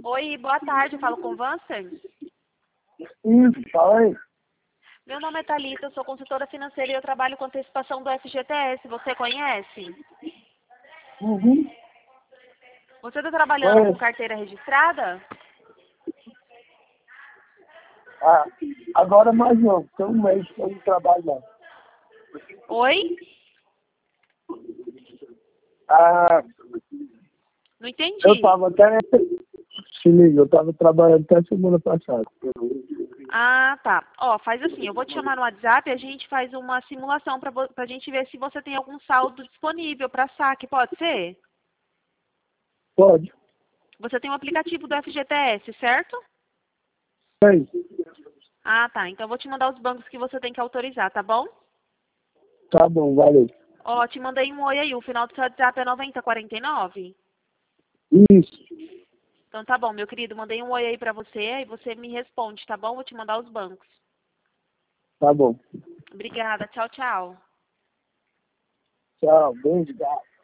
Oi, boa tarde, eu falo com o Vancer. Isso, fala aí. Meu nome é Thalita, eu sou consultora financeira e eu trabalho com antecipação do FGTS. Você conhece? Uhum. Você está trabalhando com Conheço. carteira registrada? Ah, agora mais não. Tem um mês que eu não trabalho não. Oi? Ah, Não eu entendi. tava até... Se liga, eu tava trabalhando até semana passada. Ah, tá. Ó, faz assim, eu vou te chamar no WhatsApp e a gente faz uma simulação para a gente ver se você tem algum saldo disponível para saque, pode ser? Pode? Você tem um aplicativo do FGTS, certo? Tem. Ah, tá. Então eu vou te mandar os bancos que você tem que autorizar, tá bom? Tá bom, valeu. Ó, te mandei um oi aí, o final do seu WhatsApp é 9049. Isso. Então tá bom, meu querido, mandei um oi aí pra você, aí você me responde, tá bom? Vou te mandar os bancos. Tá bom. Obrigada, tchau, tchau. Tchau. Beijo, gato.